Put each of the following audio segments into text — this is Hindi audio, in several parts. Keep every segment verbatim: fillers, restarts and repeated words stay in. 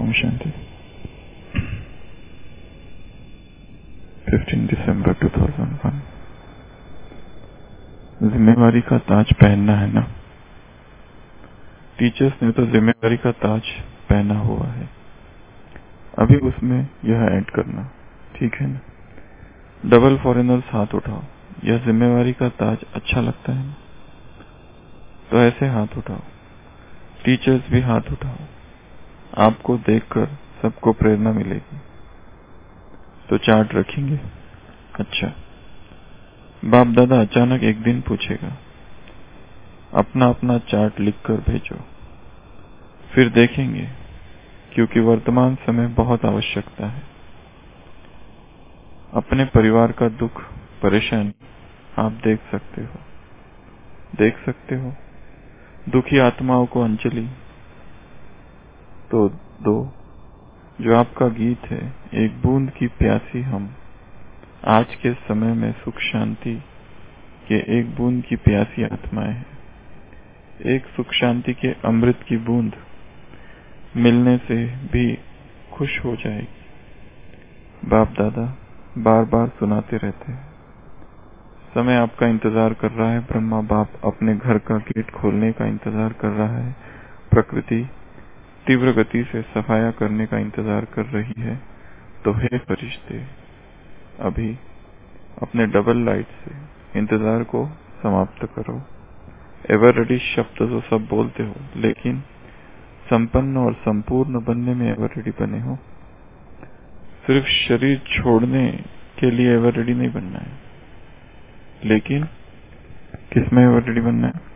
ओम शांति। Fifteen December two thousand one. जिम्मेवारी का ताज पहनना है ना। टीचर्स ने तो जिम्मेवारी का ताज पहना हुआ है, अभी उसमें यह ऐड करना, ठीक है ना। डबल फॉरेनर्स हाथ उठाओ। यह जिम्मेवारी का ताज अच्छा लगता है ना, तो ऐसे हाथ उठाओ। टीचर्स भी हाथ उठाओ। आपको देखकर सबको प्रेरणा मिलेगी। तो चार्ट रखेंगे। अच्छा, बाप दादा अचानक एक दिन पूछेगा, अपना अपना चार्ट लिखकर भेजो। फिर देखेंगे, क्योंकि वर्तमान समय बहुत आवश्यकता है। अपने परिवार का दुख परेशानी आप देख सकते हो देख सकते हो दुखी आत्माओं को अंजलि तो दो। जो आपका गीत है, एक बूंद की प्यासी हम, आज के समय में सुख शांति के एक बूंद की प्यासी आत्माएं हैं। एक सुख शांति के अमृत की बूंद मिलने से भी खुश हो जाएगी। बाप दादा बार बार सुनाते रहते हैं। समय आपका इंतजार कर रहा है। ब्रह्मा बाप अपने घर का गेट खोलने का इंतजार कर रहा है। प्रकृति तीव्र गति से सफाया करने का इंतजार कर रही है। तो हे फरिश्ते, अभी अपने डबल लाइट से इंतजार को समाप्त करो। एवर रेडी शब्द तो सब बोलते हो, लेकिन संपन्न और संपूर्ण बनने में एवर रेडी बने हो। सिर्फ शरीर छोड़ने के लिए एवर रेडी नहीं बनना है, लेकिन किसमें एवर रेडी बनना है?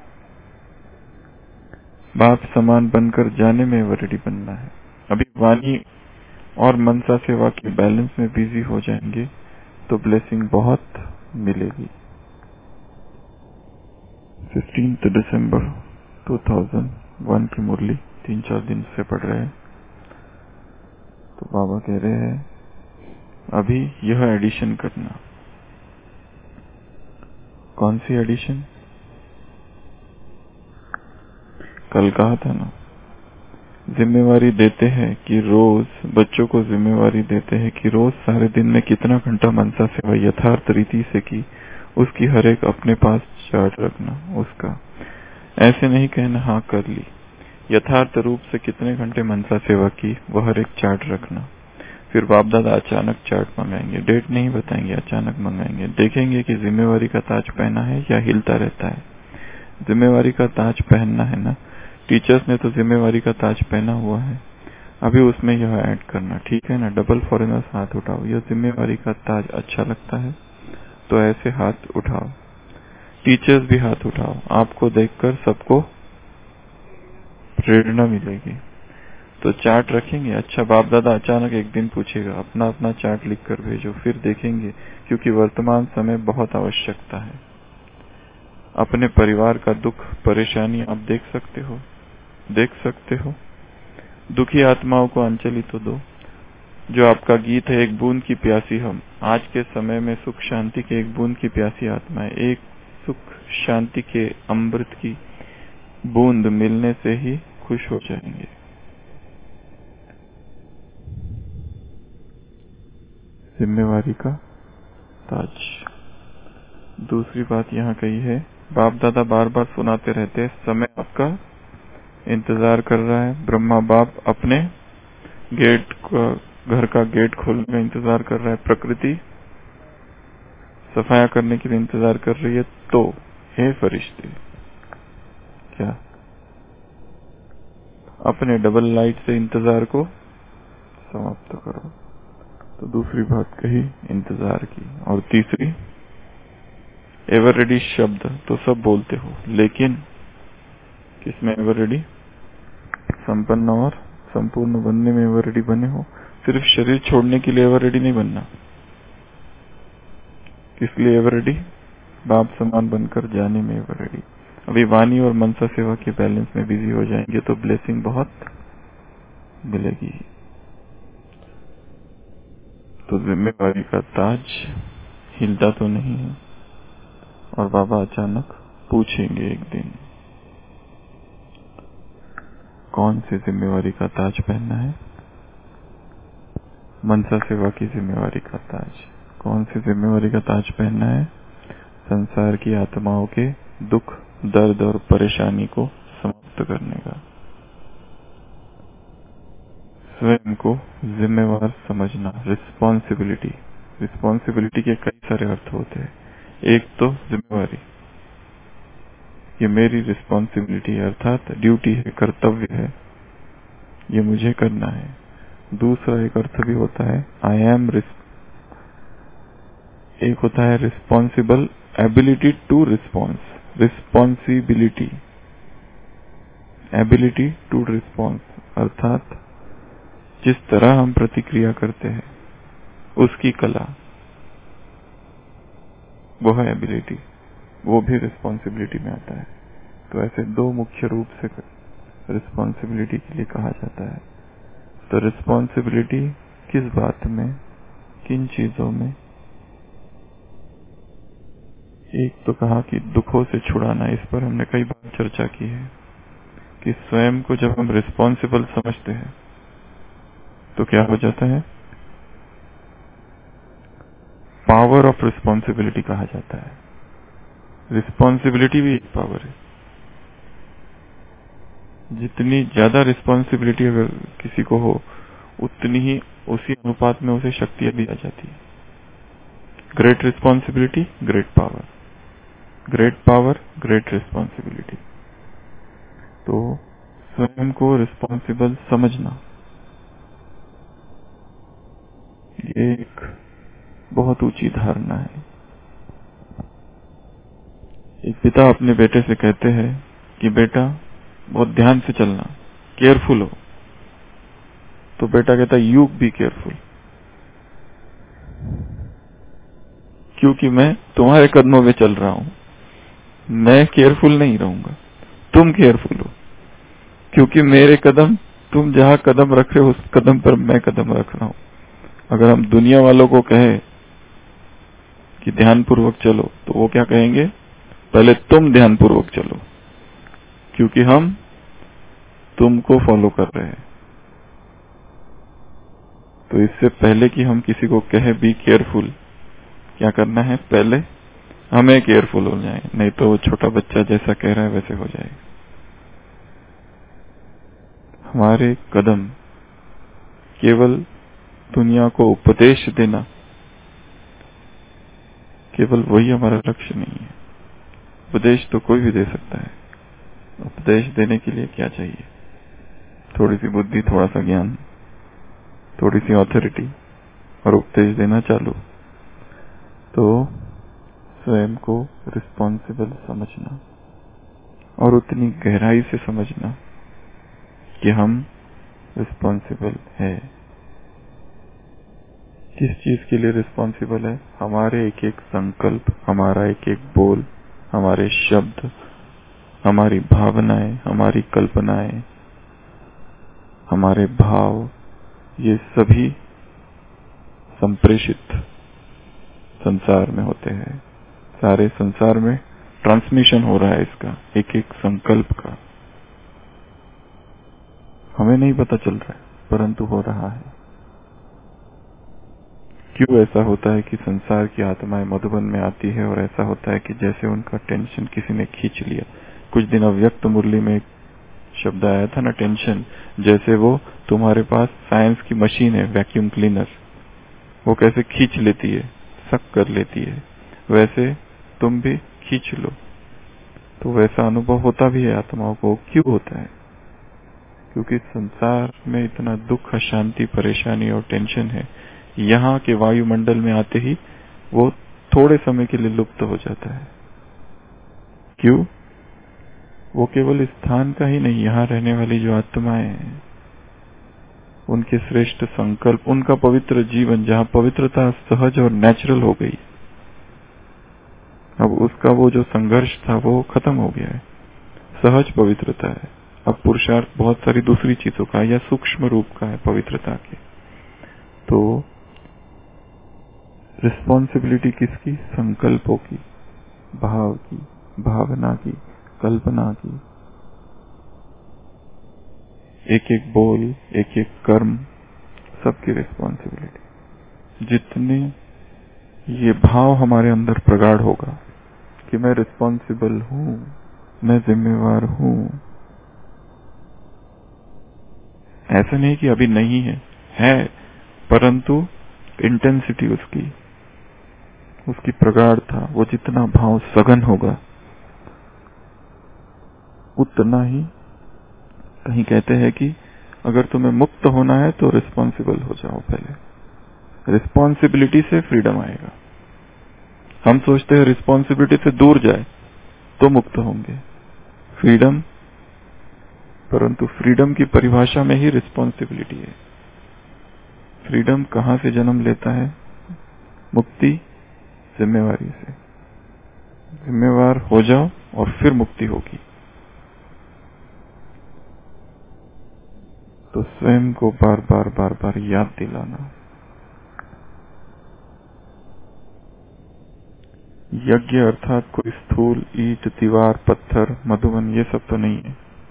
बाप समान बनकर जाने में एवर रेडी बनना है। अभी वाणी और मनसा सेवा के बैलेंस में बिजी हो जाएंगे तो ब्लेसिंग बहुत मिलेगी। Fifteenth December two thousand one की मुरली तीन चार दिन से पढ़ रहे हैं। तो बाबा कह रहे हैं, अभी यह एडिशन करना। कौन सी एडिशन? कल कहा था ना, जिम्मेवारी देते हैं कि रोज बच्चों को जिम्मेवारी देते हैं कि रोज सारे दिन में कितना घंटा मनसा सेवा यथार्थ रीति से की, उसकी हर एक अपने पास चार्ट रखना। उसका ऐसे नहीं कहना हाँ कर ली, यथार्थ रूप से कितने घंटे मनसा सेवा की वह हर एक चार्ट रखना। फिर बाप दादा अचानक चार्ट मंगाएंगे, डेट नहीं बताएंगे, अचानक मंगाएंगे। देखेंगे कि जिम्मेवारी का ताज पहना है या हिलता रहता है। जिम्मेवारी का ताज पहनना है ना। टीचर्स ने तो जिम्मेवारी का ताज पहना हुआ है, अभी उसमें यह ऐड करना, ठीक है ना। डबल फॉरेनर्स हाथ उठाओ। यह जिम्मेवारी का ताज अच्छा लगता है, तो ऐसे हाथ उठाओ। टीचर्स भी हाथ उठाओ। आपको देखकर सबको प्रेरणा मिलेगी। तो चार्ट रखेंगे। अच्छा, बाप दादा अचानक एक दिन पूछेगा, अपना अपना चार्ट लिखकर भेजो। फिर देखेंगे, क्योंकि वर्तमान समय बहुत आवश्यकता है। अपने परिवार का दुख परेशानी आप देख सकते हो देख सकते हो दुखी आत्माओं को अंजलि तो दो। जो आपका गीत है, एक बूंद की प्यासी हम, आज के समय में सुख शांति के एक बूंद की प्यासी आत्माएं, एक सुख शांति के अमृत की बूंद मिलने से ही खुश हो जाएंगे। जिम्मेवारी का ताज। दूसरी बात यहाँ कही है, बाप दादा बार बार सुनाते रहते हैं, समय आपका इंतजार कर रहा है। ब्रह्मा बाप अपने गेट का घर का गेट खोलने का इंतजार कर रहा है। प्रकृति सफाया करने के लिए इंतजार कर रही है। तो हे फरिश्ते, क्या अपने डबल लाइट से इंतजार को समाप्त करो। तो दूसरी बात कही इंतजार की। और तीसरी, एवर रेडी शब्द तो सब बोलते हो, लेकिन किसमें एवर रेडी? संपन्न और संपूर्ण बनने में एवर रेडी बने हो। सिर्फ शरीर छोड़ने के लिए एवर रेडी नहीं बनना। किस लिए एवर रेडी? बाप समान बनकर जाने में एवर रेडी। अभी वाणी और मनसा सेवा के बैलेंस में बिजी हो जाएंगे तो ब्लेसिंग बहुत मिलेगी। तो जिम्मेवारी का ताज हिलता तो नहीं है, और बाबा अचानक पूछेंगे एक दिन, कौन सी जिम्मेवारी का ताज पहनना है। मनसा सेवा की जिम्मेवारी का ताज। कौन सी जिम्मेवारी का ताज पहनना है? संसार की आत्माओं के दुख, दर्द और परेशानी को समाप्त करने का। स्वयं को जिम्मेवार समझना, रिस्पॉन्सिबिलिटी। रिस्पॉन्सिबिलिटी के कई सारे अर्थ होते हैं। एक तो जिम्मेवारी, ये मेरी रिस्पॉन्सिबिलिटी है, अर्थात ड्यूटी है, कर्तव्य है, ये मुझे करना है। दूसरा एक अर्थ भी होता है आई एम एक होता है responsible, ability to response, responsibility, ability to response, अर्थात जिस तरह हम प्रतिक्रिया करते हैं उसकी कला, वो है एबिलिटी, वो भी रिस्पॉन्सिबिलिटी में आता है। तो ऐसे दो मुख्य रूप से रिस्पॉन्सिबिलिटी के लिए कहा जाता है। तो रिस्पॉन्सिबिलिटी किस बात में, किन चीजों में? एक तो कहा कि दुखों से छुड़ाना, इस पर हमने कई बार चर्चा की है कि स्वयं को जब हम रिस्पॉन्सिबल समझते हैं तो क्या हो जाता है? पावर ऑफ रिस्पॉन्सिबिलिटी कहा जाता है। रिस्पॉन्सिबिलिटी भी एक पावर है। जितनी ज्यादा रिस्पॉन्सिबिलिटी अगर किसी को हो, उतनी ही उसी अनुपात में उसे शक्तियां भी आ जाती है। Great responsibility, great power, great power, great responsibility. तो स्वयं को रिस्पॉन्सिबल समझना, ये एक बहुत ऊंची धारणा है। एक पिता अपने बेटे से कहते हैं कि बेटा बहुत ध्यान से चलना, केयरफुल हो। तो बेटा कहता है यू बी केयरफुल, क्योंकि मैं तुम्हारे कदमों में चल रहा हूं, मैं केयरफुल नहीं रहूंगा, तुम केयरफुल हो, क्योंकि मेरे कदम, तुम जहां कदम रख रहे हो उस कदम पर मैं कदम रख रहा हूं। अगर हम दुनिया वालों को कहें कि ध्यानपूर्वक चलो, तो वो क्या कहेंगे? पहले तुम ध्यानपूर्वक चलो, क्योंकि हम तुमको फॉलो कर रहे हैं। तो इससे पहले कि हम किसी को कहे बी केयरफुल, क्या करना है? पहले हमें केयरफुल हो जाए, नहीं तो वो छोटा बच्चा जैसा कह रहा है वैसे हो जाएगा। हमारे कदम केवल दुनिया को उपदेश देना, केवल वही हमारा लक्ष्य नहीं है। उपदेश तो कोई भी दे सकता है। उपदेश देने के लिए क्या चाहिए? थोड़ी सी बुद्धि, थोड़ा सा ज्ञान, थोड़ी सी ऑथोरिटी, और उपदेश देना चालू। तो स्वयं को रिस्पॉन्सिबल समझना और उतनी गहराई से समझना कि हम रिस्पॉन्सिबल है। किस चीज के लिए रिस्पॉन्सिबल है? हमारे एक एक संकल्प, हमारा एक एक बोल, हमारे शब्द, हमारी भावनाएं, हमारी कल्पनाएं, हमारे भाव, ये सभी संप्रेषित संसार में होते हैं। सारे संसार में ट्रांसमिशन हो रहा है इसका, एक एक संकल्प का। हमें नहीं पता चल रहा है, परंतु हो रहा है। क्यों ऐसा होता है कि संसार की आत्माएं मधुबन में आती है और ऐसा होता है कि जैसे उनका टेंशन किसी ने खींच लिया। कुछ दिन अव्यक्त मुरली में एक शब्द आया था ना, टेंशन, जैसे वो तुम्हारे पास साइंस की मशीन है, वैक्यूम क्लीनर, वो कैसे खींच लेती है, सक कर लेती है, वैसे तुम भी खींच लो। तो वैसा अनुभव होता भी है आत्माओं को। क्यों होता है? क्योंकि संसार में इतना दुख, अशांति, परेशानी और टेंशन है, यहाँ के वायुमंडल में आते ही वो थोड़े समय के लिए लुप्त हो जाता है। क्यों? वो केवल स्थान का ही नहीं, यहाँ रहने वाली जो आत्माएं हैं, उनके श्रेष्ठ संकल्प, उनका पवित्र जीवन, जहाँ पवित्रता सहज और नेचुरल हो गई, अब उसका वो जो संघर्ष था वो खत्म हो गया है, सहज पवित्रता है। अब पुरुषार्थ बहुत सारी दूसरी चीजों का या सूक्ष्म रूप का है पवित्रता के। तो रिस्पॉन्सिबिलिटी किसकी? संकल्पों की, भाव की, भावना की, कल्पना की। एक एक बोल, एक एक कर्म सबकी रिस्पॉन्सिबिलिटी। जितने ये भाव हमारे अंदर प्रगाढ़ होगा कि मैं रिस्पॉन्सिबल हूं, मैं जिम्मेवार हूं, ऐसा नहीं कि अभी नहीं है, है, परंतु इंटेंसिटी उसकी उसकी प्रगाढ़ता, वो जितना भाव सघन होगा उतना ही, कहीं कहते हैं कि अगर तुम्हें मुक्त होना है तो रिस्पॉन्सिबल हो जाओ पहले। रिस्पॉन्सिबिलिटी से फ्रीडम आएगा। हम सोचते हैं रिस्पॉन्सिबिलिटी से दूर जाए तो मुक्त होंगे, फ्रीडम, परंतु फ्रीडम की परिभाषा में ही रिस्पॉन्सिबिलिटी है। फ्रीडम कहां से जन्म लेता है? मुक्ति जिम्मेवारी से। जिम्मेवार हो जाओ और फिर मुक्ति होगी। तो स्वयं को बार बार बार बार याद दिलाना। यज्ञ अर्थात कोई स्थूल ईंट, दीवार, पत्थर, मधुबन, ये सब तो नहीं है।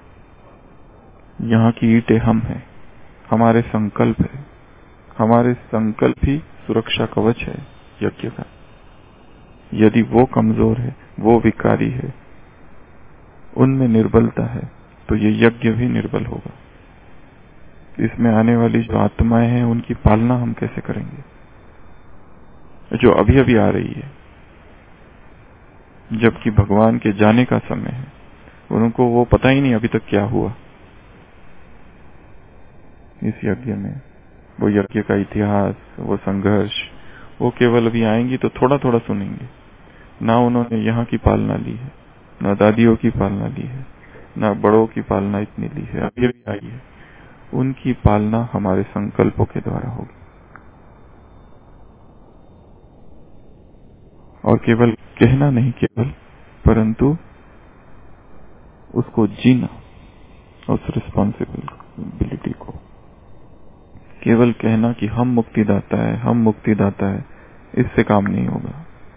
यहाँ की ईंटें हम हैं, हमारे संकल्प है। हमारे संकल्प ही सुरक्षा कवच है यज्ञ का। यदि वो कमजोर है, वो विकारी है, उनमें निर्बलता है, तो ये यज्ञ भी निर्बल होगा। इसमें आने वाली जो आत्माएं हैं उनकी पालना हम कैसे करेंगे? जो अभी अभी आ रही है, जबकि भगवान के जाने का समय है, उनको वो पता ही नहीं अभी तक क्या हुआ इस यज्ञ में। वो यज्ञ का इतिहास, वो संघर्ष, वो केवल अभी आएंगी तो थोड़ा थोड़ा सुनेंगे। ना उन्होंने यहाँ की पालना ली है, ना दादियों की पालना ली है, ना बड़ों की पालना इतनी ली है, अभी अभी आई है। उनकी पालना हमारे संकल्पों के द्वारा होगी। और केवल कहना नहीं केवल, परंतु उसको जीना, उस रिस्पॉन्सिबिलिटी को। केवल कहना कि हम मुक्तिदाता है, हम मुक्तिदाता है, इससे काम नहीं होगा।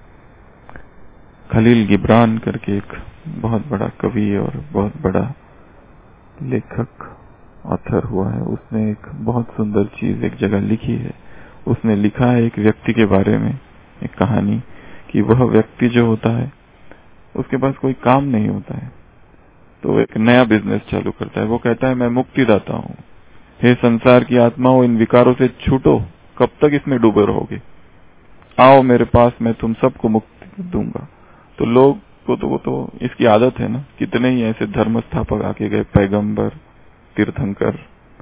खलील गिब्रान करके एक बहुत बड़ा कवि और बहुत बड़ा लेखक, ऑथर हुआ है, उसने एक बहुत सुंदर चीज एक जगह लिखी है। उसने लिखा है एक व्यक्ति के बारे में एक कहानी, कि वह व्यक्ति जो होता है उसके पास कोई काम नहीं होता है, तो एक नया बिजनेस चालू करता है। वो कहता है मैं मुक्तिदाता हूँ, हे संसार की आत्माओं, इन विकारों से छूटो, कब तक इसमें डूबे रहोगे, आओ मेरे पास, मैं तुम सबको मुक्ति दूंगा। तो लोग को तो वो तो इसकी आदत है ना, कितने ही ऐसे धर्म स्थापक आके गए, पैगंबर, तीर्थंकर,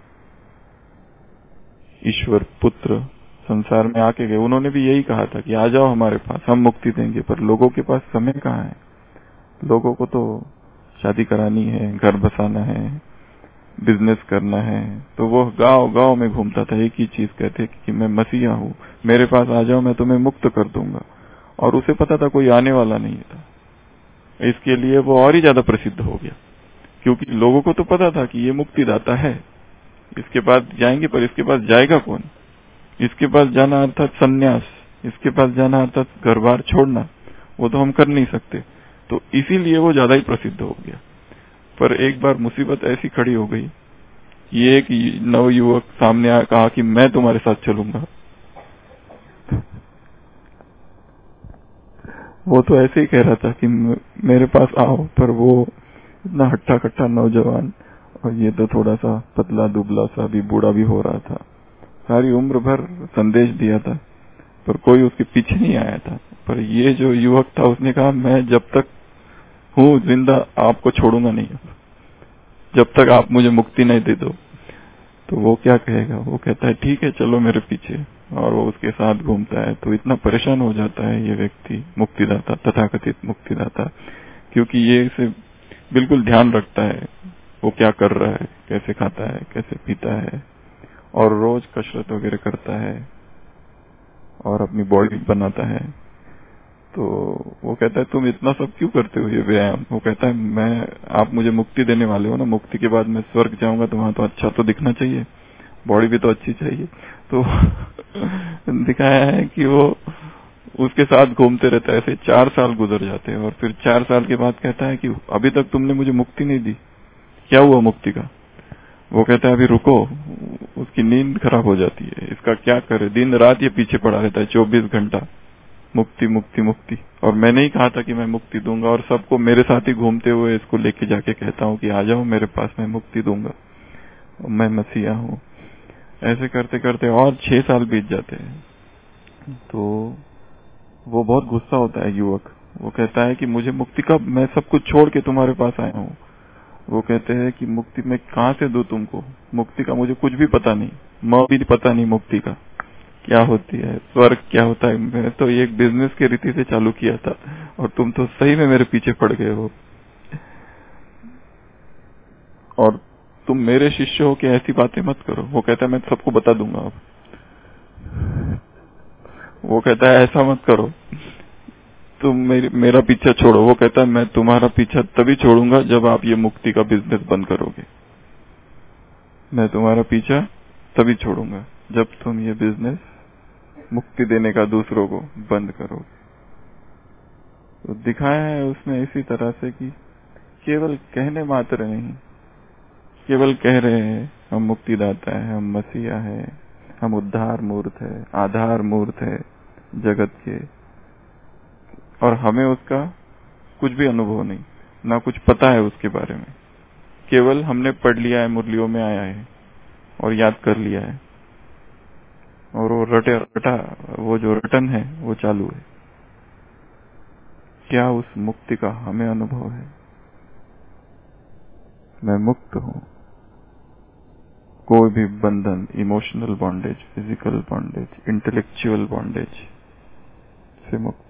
ईश्वर पुत्र संसार में आके गए। उन्होंने भी यही कहा था कि आ जाओ हमारे पास, हम मुक्ति देंगे। पर लोगों के पास समय कहाँ है? लोगों को तो शादी करानी है, घर बसाना है, बिजनेस करना है। तो वो गांव गांव में घूमता था, एक ही चीज कहते कि मैं मसीहा हूँ, मेरे पास आ जाओ, मैं तुम्हें मुक्त कर दूंगा। और उसे पता था कोई आने वाला नहीं था, इसके लिए वो और ही ज्यादा प्रसिद्ध हो गया, क्योंकि लोगों को तो पता था कि ये मुक्तिदाता है, इसके पास जाएंगे। पर इसके पास जाएगा कौन? इसके पास जाना अर्थात संन्यास, इसके पास जाना अर्थात घर बार छोड़ना, वो तो हम कर नहीं सकते। तो इसीलिए वो ज्यादा ही प्रसिद्ध हो गया। पर एक बार मुसीबत ऐसी खड़ी हो गई, ये एक नव युवक सामने आया, कहा कि मैं तुम्हारे साथ चलूंगा। वो तो ऐसे ही कह रहा था कि मेरे पास आओ, पर वो इतना हट्टा कट्टा नौजवान, और ये तो थोड़ा सा पतला दुबला सा भी, बूढ़ा भी हो रहा था। सारी उम्र भर संदेश दिया था, पर कोई उसके पीछे नहीं आया था। पर ये जो युवक था, उसने कहा मैं जब तक हूँ जिंदा आपको छोड़ूंगा नहीं, जब तक आप मुझे मुक्ति नहीं दे दो। तो वो क्या कहेगा? वो कहता है ठीक है चलो मेरे पीछे, और वो उसके साथ घूमता है। तो इतना परेशान हो जाता है ये व्यक्ति, मुक्तिदाता, तथाकथित मुक्तिदाता, क्योंकि ये इसे बिल्कुल ध्यान रखता है वो क्या कर रहा है, कैसे खाता है, कैसे पीता है, और रोज कसरत वगैरह करता है और अपनी बॉडी बनाता है। तो वो कहता है तुम इतना सब क्यों करते हो ये व्यायाम? वो कहता है मैं, आप मुझे मुक्ति देने वाले हो ना, मुक्ति के बाद मैं स्वर्ग जाऊंगा तो वहां तो अच्छा तो दिखना चाहिए, बॉडी भी तो अच्छी चाहिए। तो दिखाया है कि वो उसके साथ घूमते रहता है। ऐसे चार साल गुजर जाते हैं, और फिर चार साल के बाद कहता है कि अभी तक तुमने मुझे मुक्ति नहीं दी, क्या हुआ मुक्ति का? वो कहता है अभी रुको, उसकी नींद खराब हो जाती है। इसका क्या करे, दिन रात ये पीछे पड़ा रहता है चौबीस घंटा, मुक्ति मुक्ति मुक्ति। और मैंने ही कहा था कि मैं मुक्ति दूंगा, और सबको मेरे साथ ही घूमते हुए इसको लेके जाके कहता हूँ कि आ जाओ मेरे पास, मैं मुक्ति दूंगा, मैं मसीहा हूँ। ऐसे करते करते और छह साल बीत जाते हैं। तो वो बहुत गुस्सा होता है युवक। वो कहता है कि मुझे मुक्ति कब, मैं सब कुछ छोड़ के तुम्हारे पास आया हूँ। वो कहते हैं कि मुक्ति मैं कहाँ से दूं तुमको, मुक्ति का मुझे कुछ भी पता नहीं, मैं भी पता नहीं मुक्ति का क्या होती है, स्वर्ग क्या होता है। मैंने तो एक बिजनेस के रीति से चालू किया था और तुम तो सही में मेरे पीछे पड़ गए हो, और तुम मेरे शिष्य हो के ऐसी बातें मत करो। वो कहता है मैं सबको बता दूंगा अब। वो कहता है ऐसा मत करो, तुम मेरी मेरा पीछा छोड़ो। वो कहता है मैं तुम्हारा पीछा तभी छोड़ूंगा जब आप ये मुक्ति का बिजनेस बंद करोगे। मैं तुम्हारा पीछा तभी छोड़ूंगा जब तुम ये बिजनेस मुक्ति देने का दूसरों को बंद करोगे। तो दिखाया है उसने इसी तरह से कि केवल कहने मात्र नहीं, केवल कह रहे हैं हम मुक्तिदाता है, हम मसीहा है, हम उद्धार मूर्त है, आधार मूर्त है जगत के, और हमें उसका कुछ भी अनुभव नहीं, ना कुछ पता है उसके बारे में। केवल हमने पढ़ लिया है, मुरलियों में आया है और याद कर लिया है, और वो रटे रटा वो जो रटन है वो चालू है। क्या उस मुक्ति का हमें अनुभव है? मैं मुक्त हूं, कोई भी बंधन, emotional bondage, physical bondage, intellectual bondage से मुक्त।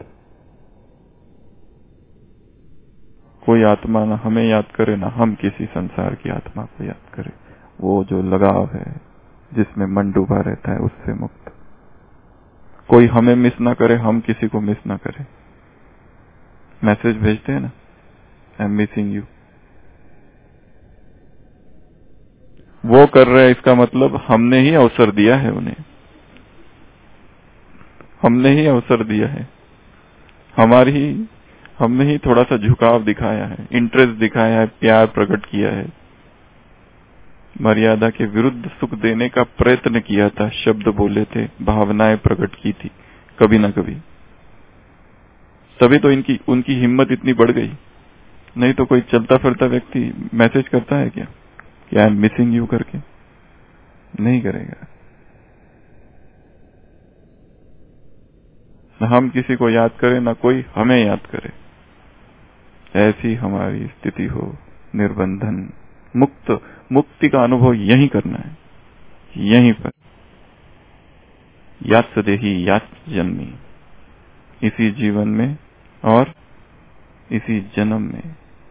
कोई आत्मा ना हमें याद करे, ना हम किसी संसार की आत्मा को याद करे। वो जो लगाव है जिसमें मन डूबा रहता है, उससे मुक्त। कोई हमें मिस ना करे, हम किसी को मिस ना करें। मैसेज भेजते हैं ना, आई एम मिसिंग यू, वो कर रहे हैं, इसका मतलब हमने ही अवसर दिया है उन्हें, हमने ही अवसर दिया है, हमारी ही हमने ही थोड़ा सा झुकाव दिखाया है, इंटरेस्ट दिखाया है, प्यार प्रकट किया है, मर्यादा के विरुद्ध सुख देने का प्रयत्न किया था, शब्द बोले थे, भावनाएं प्रकट की थी कभी ना कभी। तभी तो इनकी उनकी हिम्मत इतनी बढ़ गई। नहीं तो कोई चलता फिरता व्यक्ति मैसेज करता है क्या कि आई एम मिसिंग यू करके? नहीं करेगा। न हम किसी को याद करें, ना कोई हमें याद करे। ऐसी हमारी स्थिति हो, निर्बंधन मुक्त। मुक्ति का अनुभव यहीं करना है, यहीं पर। यात सदेही यात जन्मी, इसी जीवन में और इसी जन्म में,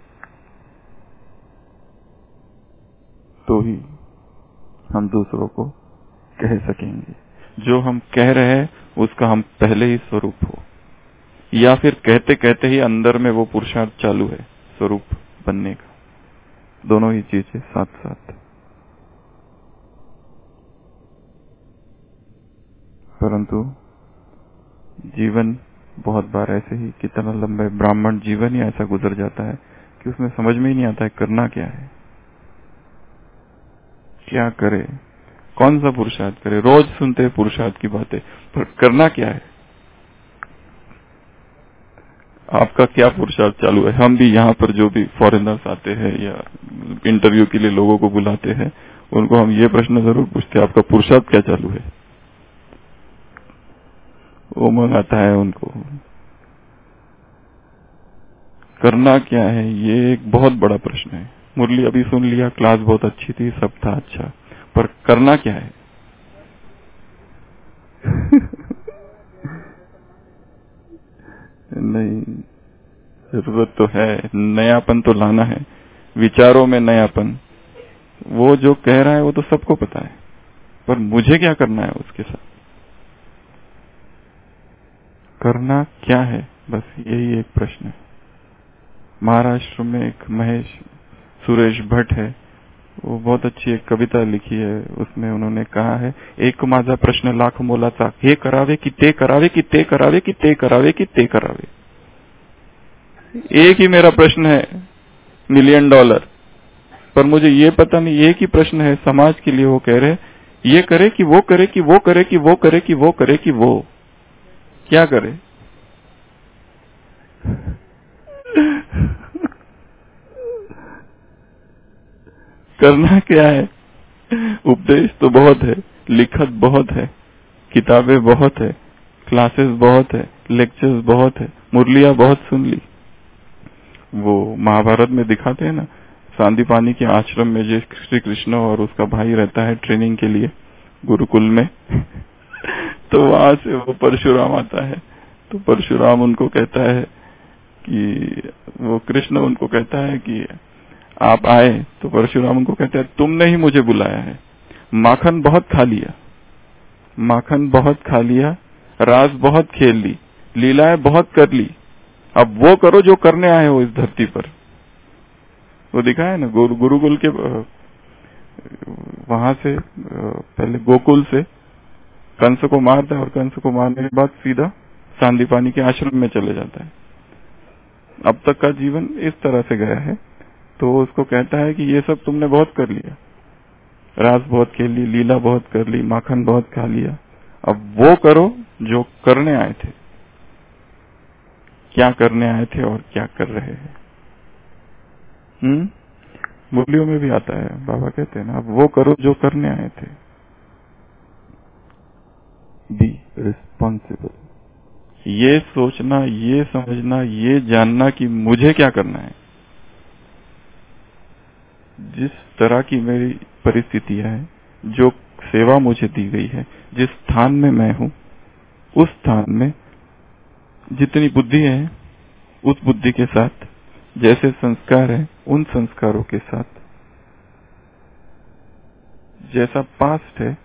तो ही हम दूसरों को कह सकेंगे जो हम कह रहे हैं उसका हम पहले ही स्वरूप हो, या फिर कहते कहते ही अंदर में वो पुरुषार्थ चालू है स्वरूप बनने का। दोनों ही चीजें साथ साथ। परंतु जीवन बहुत बार ऐसे ही, कितना लंबे ब्राह्मण जीवन ही ऐसा गुजर जाता है कि उसमें समझ में ही नहीं आता है करना क्या है, क्या करे, कौन सा पुरुषार्थ करे। रोज सुनते हैं पुरुषार्थ की बातें, पर करना क्या है? आपका क्या पुरुषार्थ चालू है? हम भी यहाँ पर जो भी फॉरेनर्स आते हैं या इंटरव्यू के लिए लोगों को बुलाते हैं, उनको हम ये प्रश्न जरूर पूछते हैं, आपका पुरुषार्थ क्या चालू है? वो मंगाता है उनको। करना क्या है, ये एक बहुत बड़ा प्रश्न है। मुरली अभी सुन लिया, क्लास बहुत अच्छी थी, सब था अच्छा, पर करना क्या है? नहीं, जरूरत तो है, नयापन तो लाना है, विचारों में नयापन। वो जो कह रहा है वो तो सबको पता है, पर मुझे क्या करना है उसके साथ? करना क्या है, बस यही एक प्रश्न है। महाराष्ट्र में एक महेश सुरेश भट्ट है, वो बहुत अच्छी एक कविता लिखी है, उसमें उन्होंने कहा है, एक माझा प्रश्न लाख मोलाचा, हे करावे कि ते करावे कि ते करावे कि ते करावे कि ते करावे। एक ही मेरा प्रश्न है, मिलियन डॉलर, पर मुझे ये पता नहीं, एक ही प्रश्न है समाज के लिए। वो कह रहे ये करे कि वो करे कि वो करे कि वो करे कि वो करे कि वो क्या करे? करना क्या है? उपदेश तो बहुत है, लिखत बहुत है, किताबें बहुत है, क्लासेस बहुत है, लेक्चर्स बहुत है, मुरलियां बहुत सुन ली। वो महाभारत में दिखाते हैं ना, सांदीपानी के आश्रम में जो श्री कृष्ण और उसका भाई रहता है ट्रेनिंग के लिए गुरुकुल में तो वहां से वो परशुराम आता है। तो परशुराम उनको कहता है कि वो कृष्ण उनको कहता है कि आप आए। तो परशुराम उनको कहता है तुमने ही मुझे बुलाया है, माखन बहुत खा लिया, माखन बहुत खा लिया, रास बहुत खेल ली, लीलाएं बहुत कर ली, अब वो करो जो करने आए हो इस धरती पर। वो दिखा है ना गुरु गुरुकुल के वहां से पहले गोकुल से कंस को मारता है और कंस को मारने के बाद सीधा सांदीपानी के आश्रम में चले जाता है। अब तक का जीवन इस तरह से गया है। तो उसको कहता है कि ये सब तुमने बहुत कर लिया, रास बहुत खेल ली, लीला बहुत कर ली, माखन बहुत खा लिया, अब वो करो जो करने आए थे। क्या करने आए थे और क्या कर रहे हैं? हम्म मुरलियों में भी आता है, बाबा कहते हैं ना, अब वो करो जो करने आए थे। Be responsible. ये सोचना, ये समझना, ये जानना कि मुझे क्या करना है। जिस तरह की मेरी परिस्थितियां है, जो सेवा मुझे दी गई है, जिस स्थान में मैं हूं, उस स्थान में जितनी बुद्धि है उस बुद्धि के साथ, जैसे संस्कार है उन संस्कारों के साथ, जैसा पास्ट है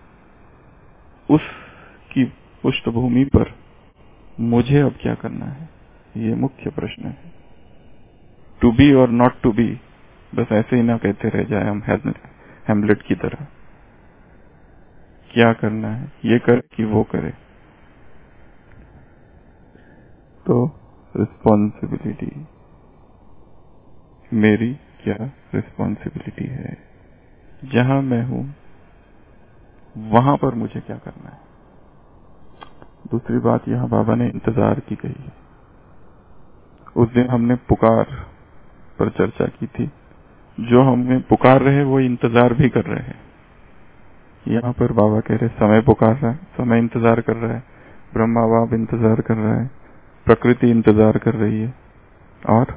उसकी पृष्ठभूमि पर मुझे अब क्या करना है, ये मुख्य प्रश्न है। टू बी और नॉट टू बी, बस ऐसे ही ना कहते रह जाए हम हैमलेट की तरह। क्या करना है, ये करे कि वो करे। तो रिस्पॉन्सिबिलिटी, मेरी क्या रिस्पॉन्सिबिलिटी है, जहां मैं हूं वहां पर मुझे क्या करना है। दूसरी बात यहां बाबा ने इंतजार की कही है। उस दिन हमने पुकार पर चर्चा की थी, जो हमें पुकार रहे वो इंतजार भी कर रहे हैं। यहाँ पर बाबा कह रहे समय पुकार रहा है, समय इंतजार कर रहा है, ब्रह्मा बाप इंतजार कर रहा है, प्रकृति इंतजार कर रही है, और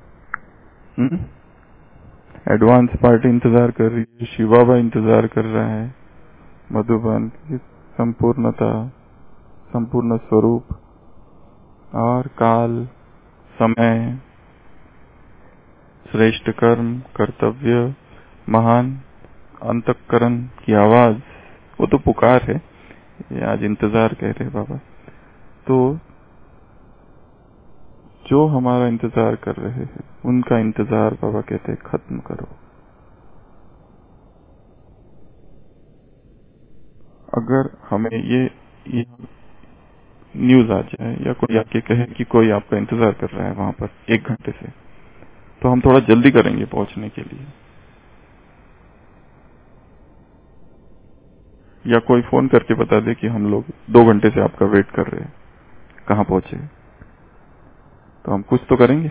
एडवांस पार्टी इंतजार कर रही है, शिव बाबा इंतजार कर रहा है, मधुबन की संपूर्णता, संपूर्ण स्वरूप, और काल, समय, श्रेष्ठ कर्म, कर्तव्य, महान अंतःकरण की आवाज, वो तो पुकार है, ये आज इंतजार कह रहे बाबा। तो जो हमारा इंतजार कर रहे हैं उनका इंतजार बाबा कहते हैं खत्म करो। अगर हमें ये, ये न्यूज आ जाए या कोई आके कहे कि कोई आपका इंतजार कर रहा है वहां पर एक घंटे से, तो हम थोड़ा जल्दी करेंगे पहुंचने के लिए। या कोई फोन करके बता दे कि हम लोग दो घंटे से आपका वेट कर रहे हैं, कहां पहुंचे, तो हम कुछ तो करेंगे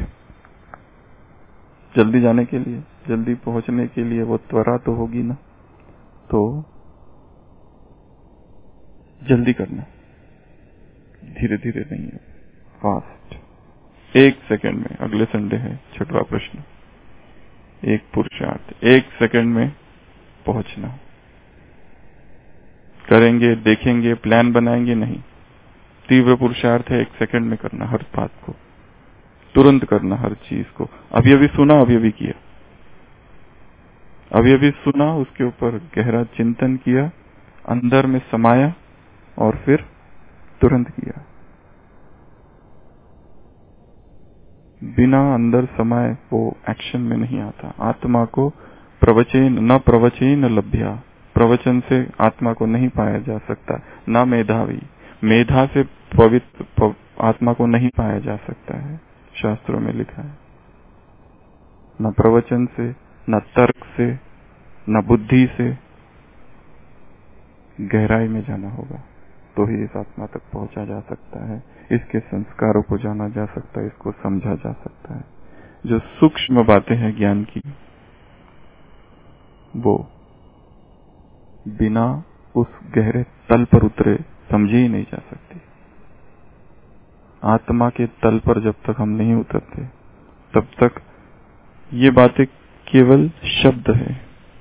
जल्दी जाने के लिए, जल्दी पहुंचने के लिए। वो त्वरा तो होगी ना, तो जल्दी करना, धीरे धीरे नहीं है, फास्ट। एक सेकंड में, अगले संडे है छठवां प्रश्न, एक पुरुषार्थ, एक सेकंड में पहुंचना। करेंगे, देखेंगे, प्लान बनाएंगे, नहीं, तीव्र पुरुषार्थ है एक सेकंड में करना, हर बात को तुरंत करना, हर चीज को। अभी अभी सुना, अभी अभी किया, अभी अभी सुना, उसके ऊपर गहरा चिंतन किया, अंदर में समाया और फिर तुरंत किया। बिना अंदर समाये वो एक्शन में नहीं आता। आत्मा को प्रवचन न प्रवचन लभ्या, प्रवचन से आत्मा को नहीं पाया जा सकता। न मेधावी, मेधा से पवित्र आत्मा को नहीं पाया जा सकता है, शास्त्रों में लिखा है। न प्रवचन से, न तर्क से, न बुद्धि से, गहराई में जाना होगा, तो ही इस आत्मा तक पहुंचा जा सकता है, इसके संस्कारों को जाना जा सकता है, इसको समझा जा सकता है। जो सूक्ष्म बातें हैं ज्ञान की, वो बिना उस गहरे तल पर उतरे समझी ही नहीं जा सकती। आत्मा के तल पर जब तक हम नहीं उतरते, तब तक ये बातें केवल शब्द है,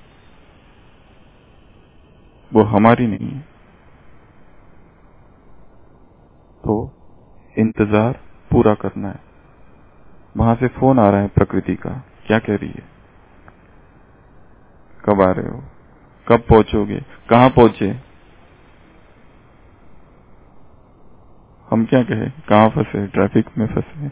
वो हमारी नहीं है। तो इंतजार पूरा करना है। वहां से फोन आ रहा है प्रकृति का, क्या कह रही है, कब आ रहे हो, कब पहुंचोगे, कहां पहुंचे। हम क्या कहे, कहां फंसे, ट्रैफिक में फंसे,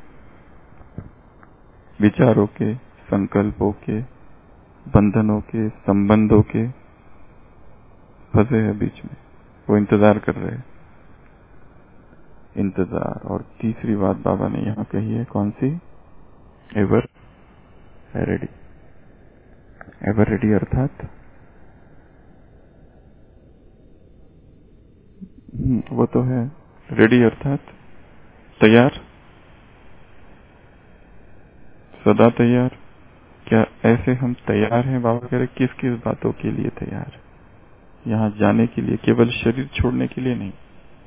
विचारों के, संकल्पों के, बंधनों के, संबंधों के फंसे हैं बीच में, वो इंतजार कर रहे हैं। इंतजार। और तीसरी बात बाबा ने यहाँ कही है, कौन सी, एवर रेडी। एवर रेडी अर्थात वो तो है, रेडी अर्थात तैयार, सदा तैयार। क्या ऐसे हम तैयार हैं? बाबा कह रहे किस किस बातों के लिए तैयार? यहाँ जाने के लिए, केवल शरीर छोड़ने के लिए नहीं,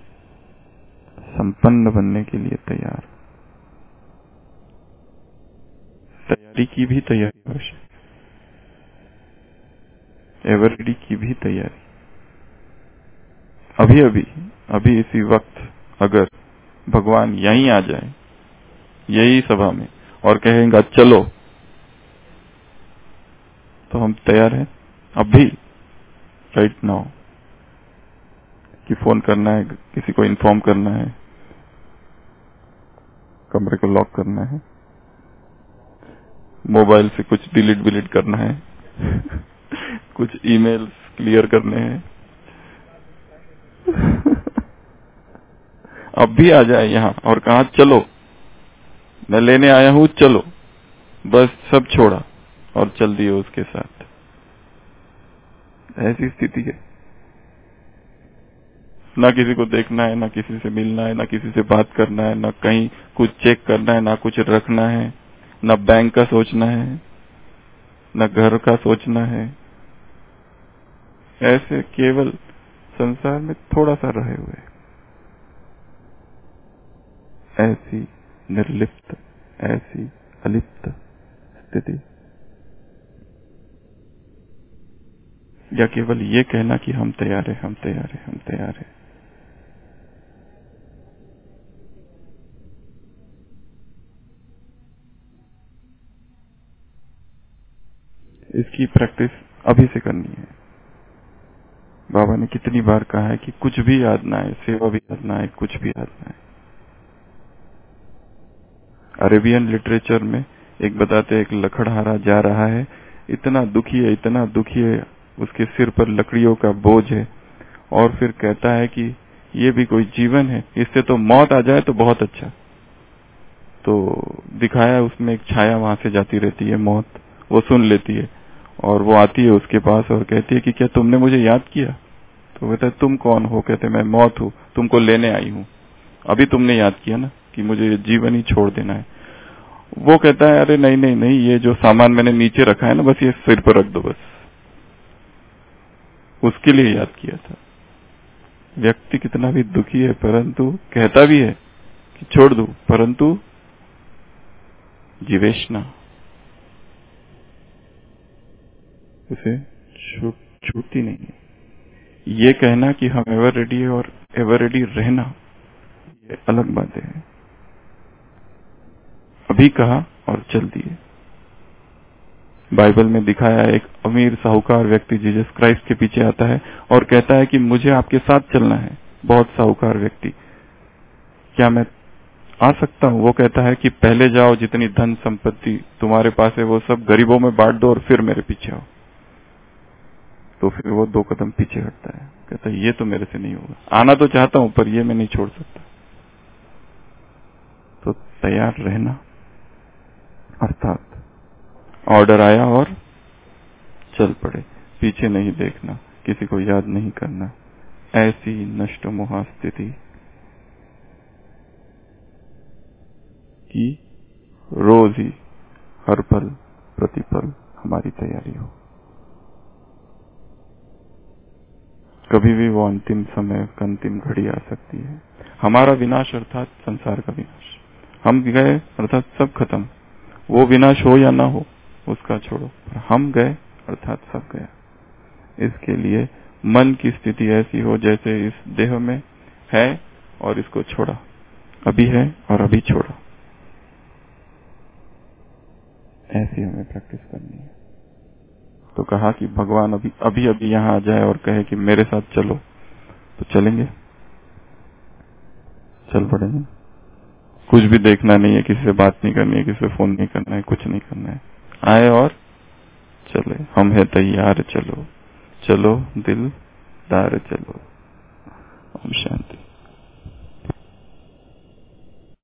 संपन्न बनने के लिए तैयार। तैयारी की भी तैयारी आवश्यक, एवर रेडी की भी तैयारी। अभी अभी अभी इसी वक्त अगर भगवान यहीं आ जाए, यही सभा में, और कहेगा चलो, तो हम तैयार हैं अभी, राइट नाउ, कि फोन करना है, किसी को इन्फॉर्म करना है, कमरे को लॉक करना है, मोबाइल से कुछ डिलीट विलीट करना है कुछ ईमेल्स क्लियर करने हैं अब भी आ जाए यहाँ और कहा चलो, मैं लेने आया हूँ, चलो, बस सब छोड़ा और चल दिए उसके साथ। ऐसी स्थिति है, ना किसी को देखना है, ना किसी से मिलना है, ना किसी से बात करना है, ना कहीं कुछ चेक करना है, ना कुछ रखना है, ना बैंक का सोचना है, ना घर का सोचना है। ऐसे केवल संसार में थोड़ा सा रहे हुए, ऐसी निर्लिप्त, ऐसी अलिप्त स्थिति, या केवल ये कहना कि हम तैयार हैं, हम तैयार हैं, हम तैयार हैं। इसकी प्रैक्टिस अभी से करनी है। बाबा ने कितनी बार कहा है कि कुछ भी याद ना आए, सेवा भी याद ना आए, कुछ भी याद ना आए। अरेबियन लिटरेचर में एक बताते, एक लकड़हारा जा रहा है, इतना दुखी है, इतना दुखी है, उसके सिर पर लकड़ियों का बोझ है, और फिर कहता है कि ये भी कोई जीवन है, इससे तो मौत आ जाए तो बहुत अच्छा। तो दिखाया उसमें एक छाया वहां से जाती रहती है, मौत, वो सुन लेती है और वो आती है उसके पास और कहती है कि क्या तुमने मुझे याद किया? तो कहता है तुम कौन हो? कहते मैं मौत हूँ, तुमको लेने आई हूँ, अभी तुमने याद किया ना कि मुझे ये जीवन ही छोड़ देना है। वो कहता है अरे नहीं नहीं नहीं, ये जो सामान मैंने नीचे रखा है ना, बस ये सिर पर रख दो, बस उसके लिए याद किया था। व्यक्ति कितना भी दुखी है, परंतु कहता भी है कि छोड़ दो, परंतु जीवेशना, उसे छूटती नहीं है। ये कहना कि हम एवर रेडी है और एवर रेडी रहना, ये अलग बातें हैं। अभी कहा और चल दिए। बाइबल में दिखाया, एक अमीर साहूकार व्यक्ति जीसस क्राइस्ट के पीछे आता है और कहता है कि मुझे आपके साथ चलना है। बहुत साहूकार व्यक्ति, क्या मैं आ सकता हूँ? वो कहता है कि पहले जाओ, जितनी धन संपत्ति तुम्हारे पास है वो सब गरीबों में बांट दो और फिर मेरे पीछे आओ। तो फिर वो दो कदम पीछे हटता है, कहता है ये तो मेरे से नहीं होगा, आना तो चाहता हूं पर ये मैं नहीं छोड़ सकता। तो तैयार रहना अर्थात ऑर्डर आया और चल पड़े, पीछे नहीं देखना, किसी को याद नहीं करना, ऐसी नष्ट मोहा स्थिति कि रोज ही हर पल प्रतिपल हमारी तैयारी हो। कभी भी वो अंतिम समय, अंतिम घड़ी आ सकती है। हमारा विनाश अर्थात संसार का विनाश, हम गए अर्थात सब खत्म। वो विनाश हो या ना हो उसका छोड़ो, पर हम गए अर्थात सब गया। इसके लिए मन की स्थिति ऐसी हो जैसे इस देह में है और इसको छोड़ा, अभी है और अभी छोड़ा। ऐसी हमें प्रैक्टिस करनी है। तो कहा कि भगवान अभी अभी अभी यहाँ आ जाए और कहे कि मेरे साथ चलो, तो चलेंगे, चल पड़ेंगे। कुछ भी देखना नहीं है, किसी से बात नहीं करनी है, किसी से फोन नहीं करना है, कुछ नहीं करना है। आए और चले, हम है तैयार, चलो चलो दिल दार चलो। ओम शांति।